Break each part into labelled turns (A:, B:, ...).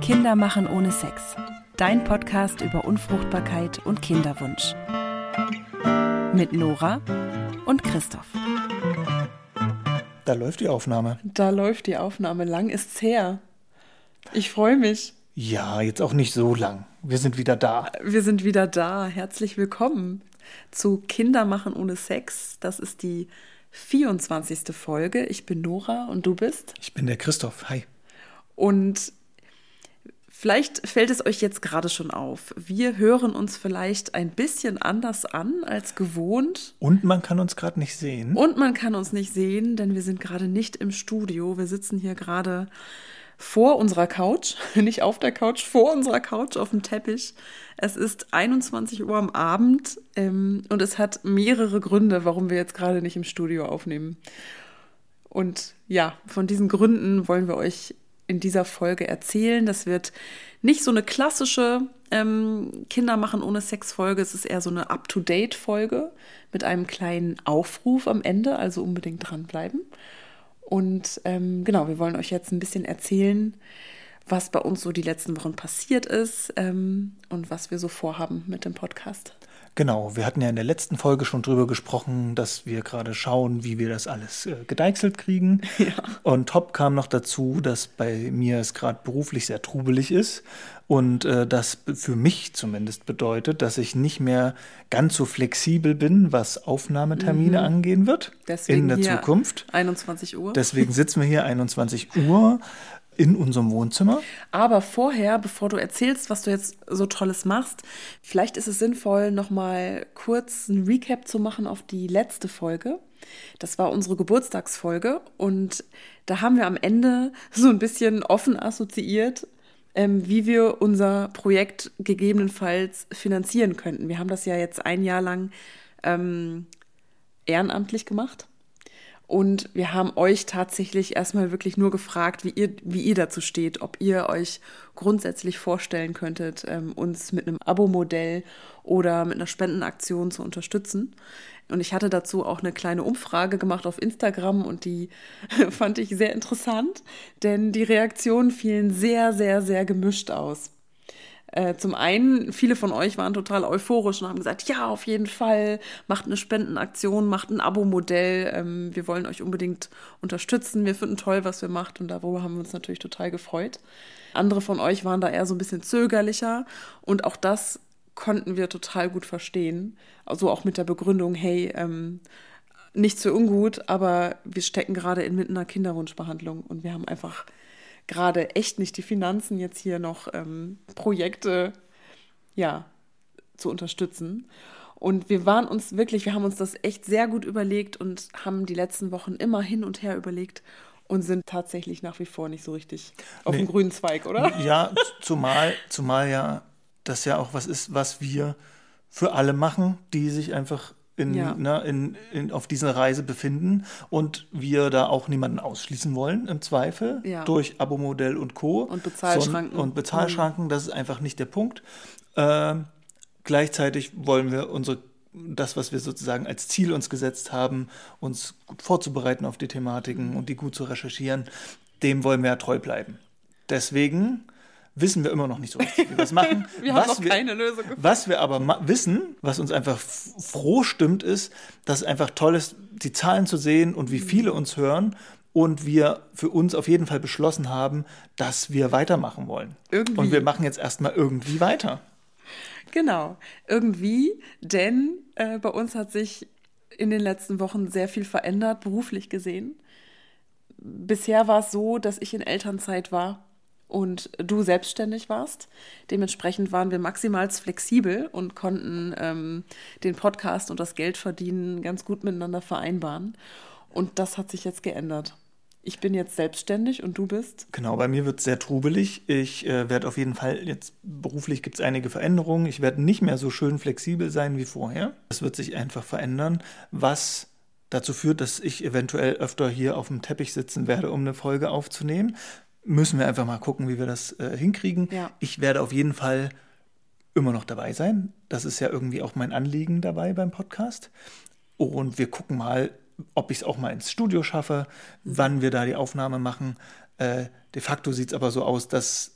A: Kinder machen ohne Sex. Dein Podcast über Unfruchtbarkeit und Kinderwunsch. Mit Nora und Christoph.
B: Da läuft die Aufnahme.
C: Da läuft die Aufnahme. Lang ist's her. Ich freue mich.
B: Ja, jetzt auch nicht so lang. Wir sind wieder da.
C: Wir sind wieder da. Herzlich willkommen zu Kinder machen ohne Sex. Das ist die 24. Folge. Ich bin Nora und du bist?
B: Ich bin der Christoph. Hi.
C: Und vielleicht fällt es euch jetzt gerade schon auf. Wir hören uns vielleicht ein bisschen anders an als gewohnt.
B: Und man kann uns gerade nicht sehen.
C: Und man kann uns nicht sehen, denn wir sind gerade nicht im Studio. Wir sitzen hier gerade vor unserer Couch, nicht auf der Couch, vor unserer Couch auf dem Teppich. Es ist 21 Uhr am Abend und es hat mehrere Gründe, warum wir jetzt gerade nicht im Studio aufnehmen. Und ja, von diesen Gründen wollen wir euch in dieser Folge erzählen. Das wird nicht so eine klassische Kinder machen ohne Sex-Folge. Es ist eher so eine Up-to-Date-Folge mit einem kleinen Aufruf am Ende, also unbedingt dranbleiben. Und genau, wir wollen euch jetzt ein bisschen erzählen, was bei uns so die letzten Wochen passiert ist und was wir so vorhaben mit dem Podcast.
B: Genau, wir hatten ja in der letzten Folge schon drüber gesprochen, dass wir gerade schauen, wie wir das alles gedeichselt kriegen.
C: Ja.
B: Und top kam noch dazu, dass bei mir es gerade beruflich sehr trubelig ist und das für mich zumindest bedeutet, dass ich nicht mehr ganz so flexibel bin, was Aufnahmetermine angehen wird.
C: Deswegen
B: in der
C: hier
B: Zukunft.
C: 21 Uhr.
B: Deswegen sitzen wir hier 21 Uhr in unserem Wohnzimmer.
C: Aber vorher, bevor du erzählst, was du jetzt so Tolles machst, vielleicht ist es sinnvoll, nochmal kurz ein Recap zu machen auf die letzte Folge. Das war unsere Geburtstagsfolge und da haben wir am Ende so ein bisschen offen assoziiert, wie wir unser Projekt gegebenenfalls finanzieren könnten. Wir haben das ja jetzt ein Jahr lang ehrenamtlich gemacht. Und wir haben euch tatsächlich erstmal wirklich nur gefragt, wie ihr dazu steht, ob ihr euch grundsätzlich vorstellen könntet, uns mit einem Abo-Modell oder mit einer Spendenaktion zu unterstützen. Und ich hatte dazu auch eine kleine Umfrage gemacht auf Instagram und die fand ich sehr interessant, denn die Reaktionen fielen sehr, sehr, sehr gemischt aus. Zum einen, viele von euch waren total euphorisch und haben gesagt, ja, auf jeden Fall, macht eine Spendenaktion, macht ein Abo-Modell, wir wollen euch unbedingt unterstützen, wir finden toll, was ihr macht und darüber haben wir uns natürlich total gefreut. Andere von euch waren da eher so ein bisschen zögerlicher und auch das konnten wir total gut verstehen, also auch mit der Begründung, hey, nichts für ungut, aber wir stecken gerade inmitten einer Kinderwunschbehandlung und wir haben einfach gerade echt nicht die Finanzen, jetzt hier noch Projekte zu unterstützen. Und wir haben uns das echt sehr gut überlegt und haben die letzten Wochen immer hin und her überlegt und sind tatsächlich nach wie vor nicht so richtig auf dem grünen Zweig, oder?
B: Ja, zumal ja das ja auch was ist, was wir für alle machen, die sich einfach auf dieser Reise befinden und wir da auch niemanden ausschließen wollen, im Zweifel, durch Abo-Modell und Co.
C: Und Bezahlschranken.
B: Das ist einfach nicht der Punkt. Gleichzeitig wollen wir das, was wir sozusagen als Ziel uns gesetzt haben, uns gut vorzubereiten auf die Thematiken und die gut zu recherchieren, dem wollen wir ja treu bleiben. Deswegen wissen wir immer noch nicht so richtig, wie wir das machen.
C: Wir haben noch keine Lösung gefunden.
B: Was wir aber wissen, was uns einfach froh stimmt, ist, dass es einfach toll ist, die Zahlen zu sehen und wie viele uns hören und wir für uns auf jeden Fall beschlossen haben, dass wir weitermachen wollen.
C: Irgendwie.
B: Und wir machen jetzt erstmal irgendwie weiter.
C: Genau, irgendwie, denn bei uns hat sich in den letzten Wochen sehr viel verändert, beruflich gesehen. Bisher war es so, dass ich in Elternzeit war und du selbstständig warst. Dementsprechend waren wir maximal flexibel und konnten den Podcast und das Geldverdienen ganz gut miteinander vereinbaren. Und das hat sich jetzt geändert. Ich bin jetzt selbstständig und du bist?
B: Genau, bei mir wird es sehr trubelig. Ich werde auf jeden Fall, jetzt beruflich gibt es einige Veränderungen. Ich werde nicht mehr so schön flexibel sein wie vorher. Das wird sich einfach verändern, was dazu führt, dass ich eventuell öfter hier auf dem Teppich sitzen werde, um eine Folge aufzunehmen. Müssen wir einfach mal gucken, wie wir das hinkriegen.
C: Ja.
B: Ich werde auf jeden Fall immer noch dabei sein. Das ist ja irgendwie auch mein Anliegen dabei beim Podcast. Und wir gucken mal, ob ich es auch mal ins Studio schaffe, wann wir da die Aufnahme machen. De facto sieht es aber so aus, dass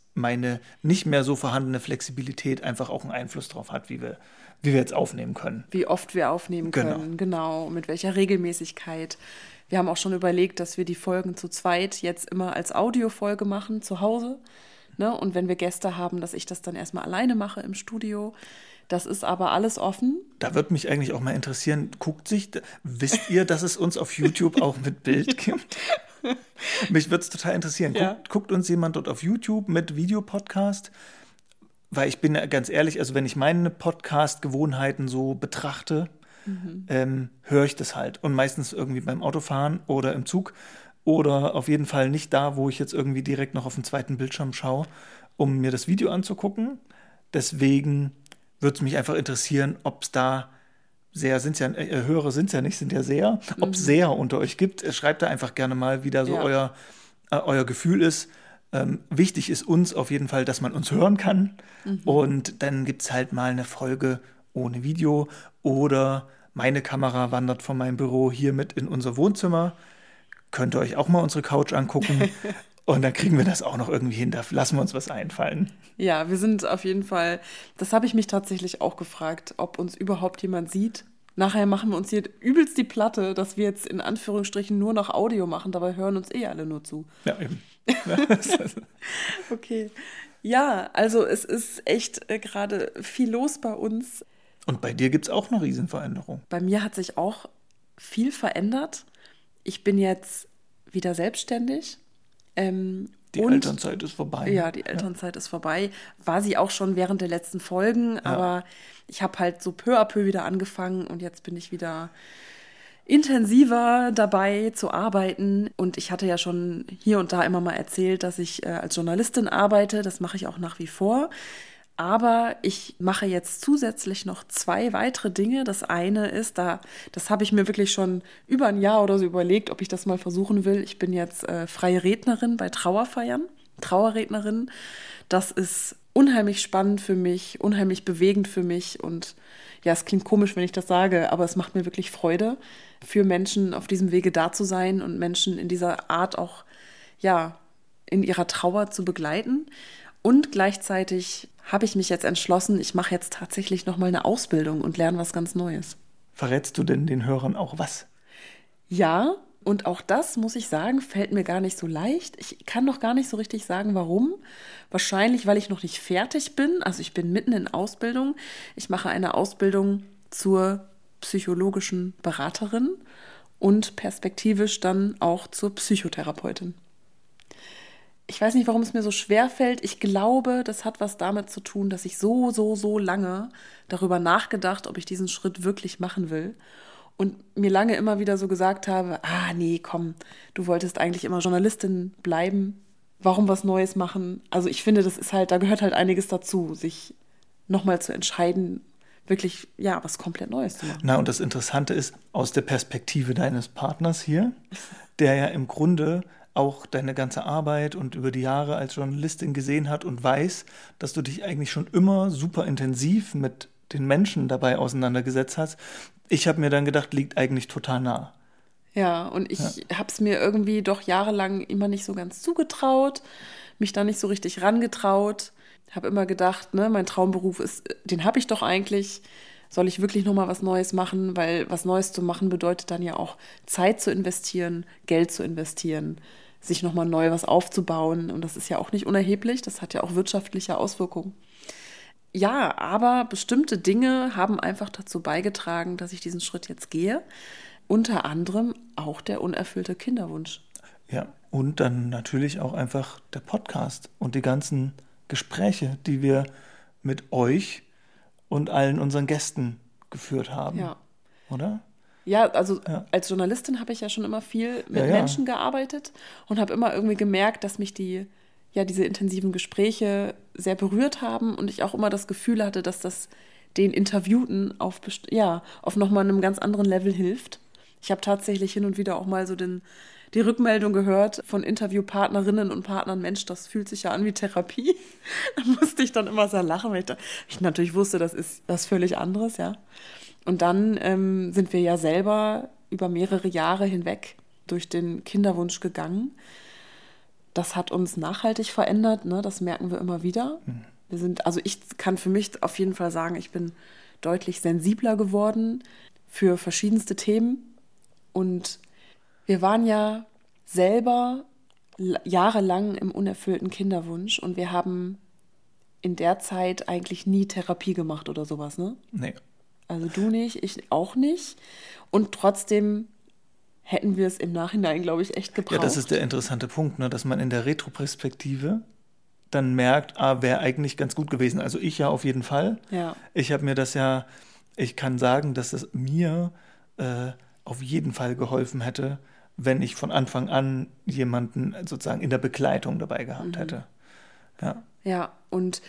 B: meine nicht mehr so vorhandene Flexibilität einfach auch einen Einfluss darauf hat, wie wir jetzt aufnehmen können.
C: Wie oft wir aufnehmen können, genau, mit welcher Regelmäßigkeit. Wir haben auch schon überlegt, dass wir die Folgen zu zweit jetzt immer als Audiofolge machen, zu Hause. Ne? Und wenn wir Gäste haben, dass ich das dann erstmal alleine mache im Studio. Das ist aber alles offen.
B: Da würde mich eigentlich auch mal interessieren, wisst ihr, dass es uns auf YouTube auch mit Bild gibt? Mich würde es total interessieren.
C: Ja.
B: Guckt uns jemand dort auf YouTube mit Videopodcast? Weil ich bin ganz ehrlich, also wenn ich meine Podcast-Gewohnheiten so betrachte, höre ich das halt. Und meistens irgendwie beim Autofahren oder im Zug oder auf jeden Fall nicht da, wo ich jetzt irgendwie direkt noch auf den zweiten Bildschirm schaue, um mir das Video anzugucken. Deswegen würde es mich einfach interessieren, ob es da Hörer sind es ja nicht, sind ja Seher, ob es Seher unter euch gibt. Schreibt da einfach gerne mal, wie da so euer Gefühl ist. Wichtig ist uns auf jeden Fall, dass man uns hören kann. Und dann gibt es halt mal eine Folge ohne Video oder meine Kamera wandert von meinem Büro hier mit in unser Wohnzimmer. Könnt ihr euch auch mal unsere Couch angucken. Und dann kriegen wir das auch noch irgendwie hin. Da lassen wir uns was einfallen.
C: Ja, wir sind auf jeden Fall, das habe ich mich tatsächlich auch gefragt, ob uns überhaupt jemand sieht. Nachher machen wir uns hier übelst die Platte, dass wir jetzt in Anführungsstrichen nur noch Audio machen. Dabei hören uns alle nur zu.
B: Ja, eben.
C: Okay. Ja, also es ist echt gerade viel los bei uns.
B: Und bei dir gibt es auch eine Riesenveränderung.
C: Bei mir hat sich auch viel verändert. Ich bin jetzt wieder selbstständig.
B: Die Elternzeit ist vorbei.
C: Ja, die Elternzeit ist vorbei. War sie auch schon während der letzten Folgen, aber ich habe halt so peu à peu wieder angefangen und jetzt bin ich wieder intensiver dabei zu arbeiten. Und ich hatte ja schon hier und da immer mal erzählt, dass ich als Journalistin arbeite. Das mache ich auch nach wie vor. Aber ich mache jetzt zusätzlich noch 2 weitere Dinge. Das eine ist, das habe ich mir wirklich schon über ein Jahr oder so überlegt, ob ich das mal versuchen will. Ich bin jetzt freie Rednerin bei Trauerfeiern, Trauerrednerin. Das ist unheimlich spannend für mich, unheimlich bewegend für mich. Und ja, es klingt komisch, wenn ich das sage, aber es macht mir wirklich Freude, für Menschen auf diesem Wege da zu sein und Menschen in dieser Art auch, ja, in ihrer Trauer zu begleiten. Und gleichzeitig habe ich mich jetzt entschlossen, ich mache jetzt tatsächlich nochmal eine Ausbildung und lerne was ganz Neues.
B: Verrätst du denn den Hörern auch was?
C: Ja, und auch das, muss ich sagen, fällt mir gar nicht so leicht. Ich kann noch gar nicht so richtig sagen, warum. Wahrscheinlich, weil ich noch nicht fertig bin. Also ich bin mitten in Ausbildung. Ich mache eine Ausbildung zur psychologischen Beraterin und perspektivisch dann auch zur Psychotherapeutin. Ich weiß nicht, warum es mir so schwer fällt. Ich glaube, das hat was damit zu tun, dass ich so lange darüber nachgedacht, ob ich diesen Schritt wirklich machen will. Und mir lange immer wieder so gesagt habe, nee, komm, du wolltest eigentlich immer Journalistin bleiben. Warum was Neues machen? Also ich finde, das ist halt, da gehört halt einiges dazu, sich nochmal zu entscheiden, wirklich, ja, was komplett Neues zu machen.
B: Na, und das Interessante ist, aus der Perspektive deines Partners hier, der ja im Grunde auch deine ganze Arbeit und über die Jahre als Journalistin gesehen hat und weiß, dass du dich eigentlich schon immer super intensiv mit den Menschen dabei auseinandergesetzt hast. Ich habe mir dann gedacht, liegt eigentlich total nah.
C: Ja, und ich habe es mir irgendwie doch jahrelang immer nicht so ganz zugetraut, mich da nicht so richtig rangetraut. Habe immer gedacht, ne, mein Traumberuf ist, den habe ich doch eigentlich. Soll ich wirklich nochmal was Neues machen? Weil was Neues zu machen bedeutet dann ja auch Zeit zu investieren, Geld zu investieren, sich nochmal neu was aufzubauen. Und das ist ja auch nicht unerheblich, das hat ja auch wirtschaftliche Auswirkungen. Ja, aber bestimmte Dinge haben einfach dazu beigetragen, dass ich diesen Schritt jetzt gehe. Unter anderem auch der unerfüllte Kinderwunsch.
B: Ja, und dann natürlich auch einfach der Podcast und die ganzen Gespräche, die wir mit euch und allen unseren Gästen geführt haben.
C: Ja.
B: Oder?
C: Ja, also als Journalistin habe ich ja schon immer viel mit Menschen gearbeitet und habe immer irgendwie gemerkt, dass mich diese intensiven Gespräche sehr berührt haben und ich auch immer das Gefühl hatte, dass das den Interviewten auf nochmal einem ganz anderen Level hilft. Ich habe tatsächlich hin und wieder auch mal so die Rückmeldung gehört von Interviewpartnerinnen und Partnern, Mensch, das fühlt sich ja an wie Therapie. Da musste ich dann immer sehr lachen, weil ich natürlich wusste, das ist was völlig anderes, ja. Und dann sind wir ja selber über mehrere Jahre hinweg durch den Kinderwunsch gegangen. Das hat uns nachhaltig verändert, ne? Das merken wir immer wieder. Ich kann für mich auf jeden Fall sagen, ich bin deutlich sensibler geworden für verschiedenste Themen. Und wir waren ja selber jahrelang im unerfüllten Kinderwunsch und wir haben in der Zeit eigentlich nie Therapie gemacht oder sowas, ne?
B: Nee.
C: Also du nicht, ich auch nicht. Und trotzdem hätten wir es im Nachhinein, glaube ich, echt gebraucht.
B: Ja, das ist der interessante Punkt, ne? Dass man in der Retroperspektive dann merkt, wäre eigentlich ganz gut gewesen. Also ich ja auf jeden Fall.
C: Ja.
B: Ich kann sagen, dass es mir auf jeden Fall geholfen hätte, wenn ich von Anfang an jemanden sozusagen in der Begleitung dabei gehabt hätte. Ja.
C: Ja, und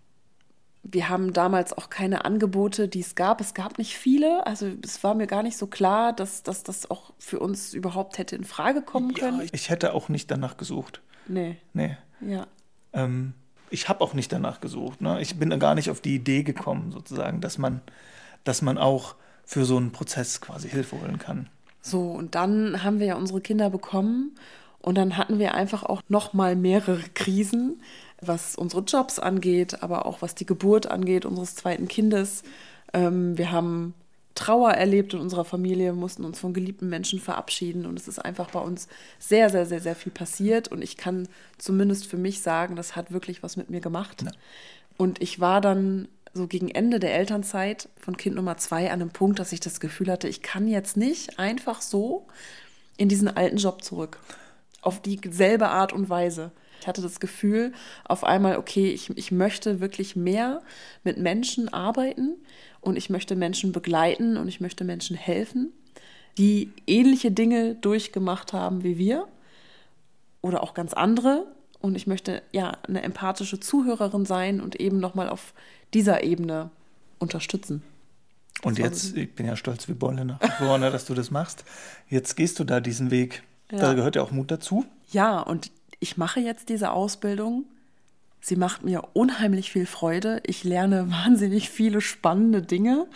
C: wir haben damals auch keine Angebote, die es gab. Es gab nicht viele. Also es war mir gar nicht so klar, dass das auch für uns überhaupt hätte in Frage kommen können.
B: Ja, ich hätte auch nicht danach gesucht.
C: Nee. Ja.
B: Ich habe auch nicht danach gesucht. Ne? Ich bin gar nicht auf die Idee gekommen, sozusagen, dass man auch für so einen Prozess quasi Hilfe holen kann.
C: So, und dann haben wir ja unsere Kinder bekommen und dann hatten wir einfach auch noch mal mehrere Krisen, was unsere Jobs angeht, aber auch was die Geburt angeht, unseres zweiten Kindes. Wir haben Trauer erlebt in unserer Familie, mussten uns von geliebten Menschen verabschieden und es ist einfach bei uns sehr, sehr, sehr, sehr viel passiert und ich kann zumindest für mich sagen, das hat wirklich was mit mir gemacht. Ja. Und ich war dann so gegen Ende der Elternzeit von Kind Nummer 2 an einem Punkt, dass ich das Gefühl hatte, ich kann jetzt nicht einfach so in diesen alten Job zurück. Auf dieselbe Art und Weise. Ich hatte das Gefühl, auf einmal, okay, ich möchte wirklich mehr mit Menschen arbeiten und ich möchte Menschen begleiten und ich möchte Menschen helfen, die ähnliche Dinge durchgemacht haben wie wir oder auch ganz andere. Und ich möchte ja eine empathische Zuhörerin sein und eben nochmal auf dieser Ebene unterstützen.
B: Und jetzt, ich bin ja stolz wie Bolle nach wie vor, dass du das machst. Jetzt gehst du da diesen Weg. Ja. Da gehört ja auch Mut dazu.
C: Ja, und ich mache jetzt diese Ausbildung. Sie macht mir unheimlich viel Freude. Ich lerne wahnsinnig viele spannende Dinge.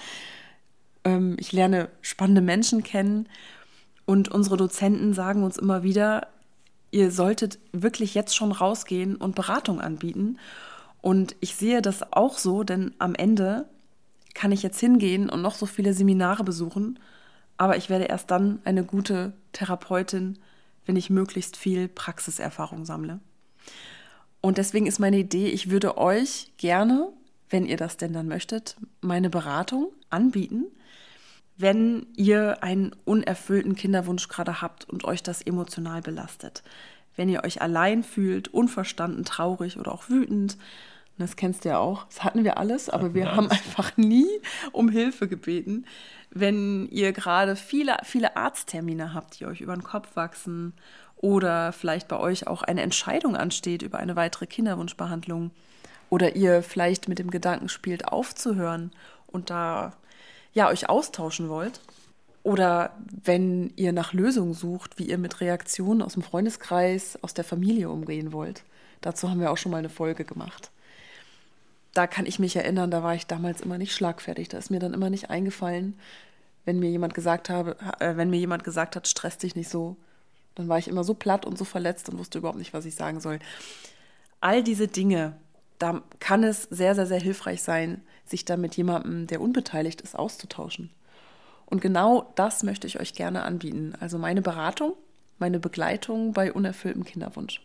C: Ich lerne spannende Menschen kennen. Und unsere Dozenten sagen uns immer wieder, ihr solltet wirklich jetzt schon rausgehen und Beratung anbieten. Und ich sehe das auch so, denn am Ende kann ich jetzt hingehen und noch so viele Seminare besuchen, aber ich werde erst dann eine gute Therapeutin, wenn ich möglichst viel Praxiserfahrung sammle. Und deswegen ist meine Idee, ich würde euch gerne, wenn ihr das denn dann möchtet, meine Beratung anbieten, wenn ihr einen unerfüllten Kinderwunsch gerade habt und euch das emotional belastet. Wenn ihr euch allein fühlt, unverstanden, traurig oder auch wütend. Das kennst du ja auch. Das hatten wir alles, aber wir haben einfach nie um Hilfe gebeten. Wenn ihr gerade viele, viele Arzttermine habt, die euch über den Kopf wachsen oder vielleicht bei euch auch eine Entscheidung ansteht über eine weitere Kinderwunschbehandlung oder ihr vielleicht mit dem Gedanken spielt, aufzuhören und da euch austauschen wollt. Oder wenn ihr nach Lösungen sucht, wie ihr mit Reaktionen aus dem Freundeskreis, aus der Familie umgehen wollt. Dazu haben wir auch schon mal eine Folge gemacht. Da kann ich mich erinnern, da war ich damals immer nicht schlagfertig. Da ist mir dann immer nicht eingefallen, wenn mir jemand gesagt hat, stress dich nicht so. Dann war ich immer so platt und so verletzt und wusste überhaupt nicht, was ich sagen soll. All diese Dinge, da kann es sehr, sehr, sehr hilfreich sein, sich da mit jemandem, der unbeteiligt ist, auszutauschen. Und genau das möchte ich euch gerne anbieten. Also meine Beratung, meine Begleitung bei unerfülltem Kinderwunsch.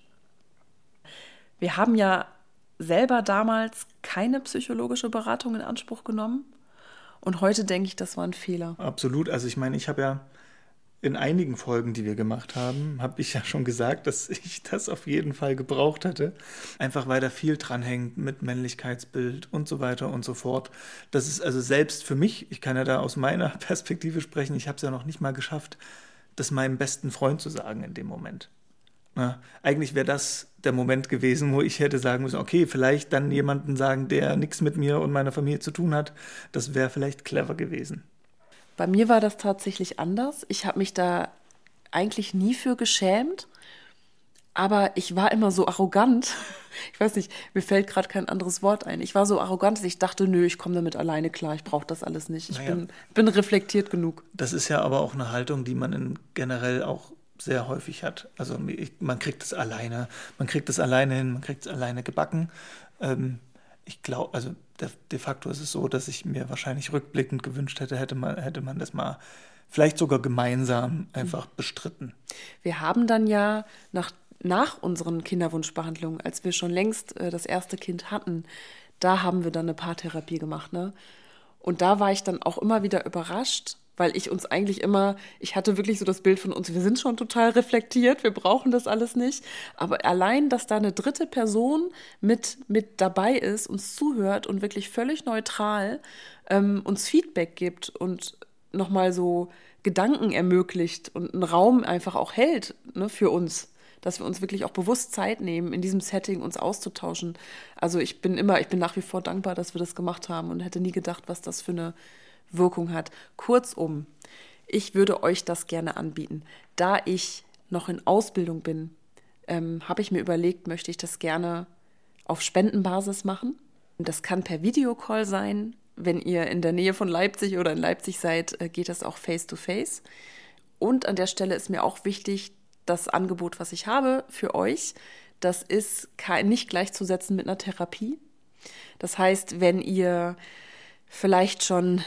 C: Wir haben ja selber damals keine psychologische Beratung in Anspruch genommen. Und heute denke ich, das war ein Fehler.
B: Absolut. Also ich meine, ich habe ja in einigen Folgen, die wir gemacht haben, habe ich ja schon gesagt, dass ich das auf jeden Fall gebraucht hätte. Einfach weil da viel dran hängt mit Männlichkeitsbild und so weiter und so fort. Das ist also selbst für mich, ich kann ja da aus meiner Perspektive sprechen, ich habe es ja noch nicht mal geschafft, das meinem besten Freund zu sagen in dem Moment. Na, eigentlich wäre das der Moment gewesen, wo ich hätte sagen müssen, okay, vielleicht dann jemanden sagen, der nichts mit mir und meiner Familie zu tun hat. Das wäre vielleicht clever gewesen.
C: Bei mir war das tatsächlich anders. Ich habe mich da eigentlich nie für geschämt, aber ich war immer so arrogant. Ich weiß nicht, mir fällt gerade kein anderes Wort ein. Ich war so arrogant, dass ich dachte, nö, ich komme damit alleine klar, ich brauche das alles nicht. Ich bin reflektiert genug.
B: Das ist ja aber auch eine Haltung, die man generell auch sehr häufig hat. Also man kriegt es alleine hin, man kriegt es alleine gebacken. Ich glaube, also de facto ist es so, dass ich mir wahrscheinlich rückblickend gewünscht hätte man das mal vielleicht sogar gemeinsam einfach bestritten.
C: Wir haben dann ja nach unseren Kinderwunschbehandlungen, als wir schon längst das erste Kind hatten, da haben wir dann eine Paartherapie gemacht, ne? Und da war ich dann auch immer wieder überrascht, weil ich hatte wirklich so das Bild von uns, wir sind schon total reflektiert, wir brauchen das alles nicht. Aber allein, dass da eine dritte Person mit dabei ist, uns zuhört und wirklich völlig neutral uns Feedback gibt und nochmal so Gedanken ermöglicht und einen Raum einfach auch hält, ne, für uns, dass wir uns wirklich auch bewusst Zeit nehmen, in diesem Setting uns auszutauschen. Also ich bin nach wie vor dankbar, dass wir das gemacht haben und hätte nie gedacht, was das für eine Wirkung hat. Kurzum, ich würde euch das gerne anbieten. Da ich noch in Ausbildung bin, habe ich mir überlegt, möchte ich das gerne auf Spendenbasis machen. Das kann per Videocall sein. Wenn ihr in der Nähe von Leipzig oder in Leipzig seid, geht das auch face-to-face. Und an der Stelle ist mir auch wichtig, das Angebot, was ich habe für euch, das ist nicht gleichzusetzen mit einer Therapie. Das heißt, wenn ihr schon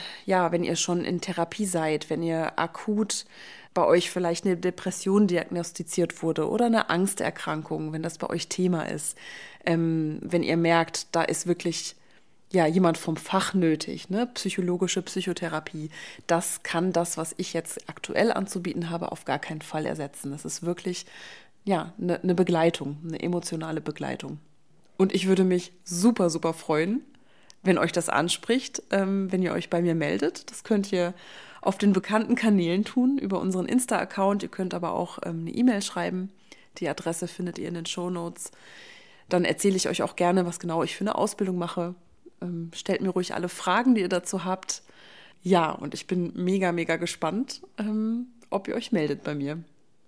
C: in Therapie seid, wenn ihr akut bei euch vielleicht eine Depression diagnostiziert wurde oder eine Angsterkrankung, wenn das bei euch Thema ist, wenn ihr merkt, da ist wirklich jemand vom Fach nötig, ne? Psychologische Psychotherapie, das kann das, was ich jetzt aktuell anzubieten habe, auf gar keinen Fall ersetzen. Das ist wirklich eine Begleitung, eine emotionale Begleitung. Und ich würde mich super, super freuen, wenn euch das anspricht, wenn ihr euch bei mir meldet. Das könnt ihr auf den bekannten Kanälen tun, über unseren Insta-Account. Ihr könnt aber auch eine E-Mail schreiben. Die Adresse findet ihr in den Shownotes. Dann erzähle ich euch auch gerne, was genau ich für eine Ausbildung mache. Stellt mir ruhig alle Fragen, die ihr dazu habt. Ja, und ich bin mega, mega gespannt, ob ihr euch meldet bei mir.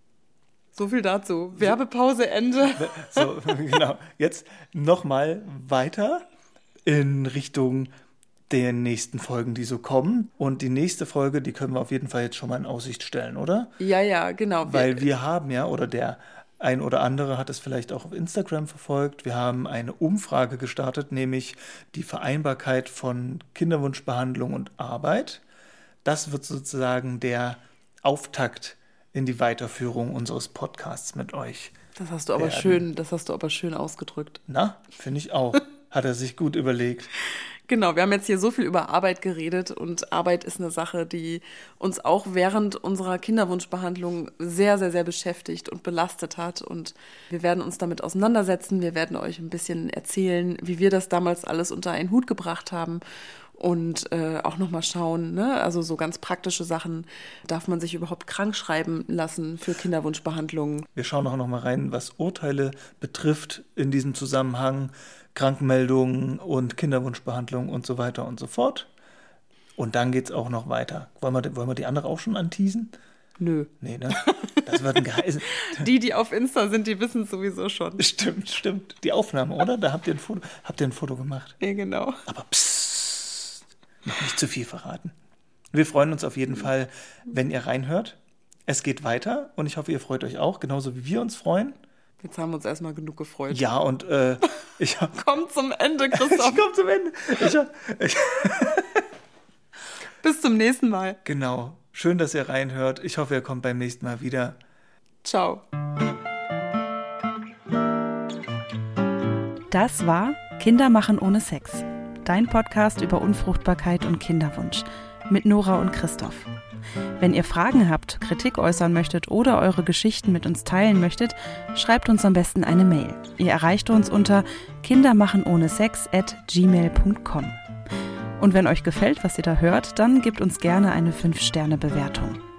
C: So viel dazu. Werbepause, Ende.
B: So, genau. Jetzt nochmal weiter in Richtung der nächsten Folgen, die so kommen. Und die nächste Folge, die können wir auf jeden Fall jetzt schon mal in Aussicht stellen, oder?
C: Ja, genau.
B: Weil wir haben oder der ein oder andere hat es vielleicht auch auf Instagram verfolgt. Wir haben eine Umfrage gestartet, nämlich die Vereinbarkeit von Kinderwunschbehandlung und Arbeit. Das wird sozusagen der Auftakt in die Weiterführung unseres Podcasts mit euch.
C: Das hast du aber schön ausgedrückt.
B: Na, finde ich auch. Hat er sich gut überlegt.
C: Genau, wir haben jetzt hier so viel über Arbeit geredet und Arbeit ist eine Sache, die uns auch während unserer Kinderwunschbehandlung sehr, sehr, sehr beschäftigt und belastet hat und wir werden uns damit auseinandersetzen. Wir werden euch ein bisschen erzählen, wie wir das damals alles unter einen Hut gebracht haben und auch nochmal schauen, ne? Also so ganz praktische Sachen, darf man sich überhaupt krank schreiben lassen für Kinderwunschbehandlungen?
B: Wir schauen auch nochmal rein, was Urteile betrifft in diesem Zusammenhang, Krankmeldungen und Kinderwunschbehandlung und so weiter und so fort. Und dann geht's auch noch weiter. Wollen wir die andere auch schon anteasen?
C: Nö.
B: Nee, ne? Das wird ein Geheimnis.
C: Die auf Insta sind, die wissen es sowieso schon.
B: Stimmt. Die Aufnahme, oder? Da habt ihr ein Foto gemacht.
C: Ja, genau.
B: Aber psst, noch nicht zu viel verraten. Wir freuen uns auf jeden Fall, wenn ihr reinhört. Es geht weiter und ich hoffe, ihr freut euch auch, genauso wie wir uns freuen.
C: Jetzt haben wir uns erstmal genug gefreut.
B: Ja, und
C: Komm zum Ende, Christoph.
B: Ich komm zum Ende.
C: Bis zum nächsten Mal.
B: Genau. Schön, dass ihr reinhört. Ich hoffe, ihr kommt beim nächsten Mal wieder.
C: Ciao.
A: Das war Kinder machen ohne Sex. Dein Podcast über Unfruchtbarkeit und Kinderwunsch. Mit Nora und Christoph. Wenn ihr Fragen habt, Kritik äußern möchtet oder eure Geschichten mit uns teilen möchtet, schreibt uns am besten eine Mail. Ihr erreicht uns unter kindermachenohnesex@gmail.com. Und wenn euch gefällt, was ihr da hört, dann gebt uns gerne eine 5-Sterne-Bewertung.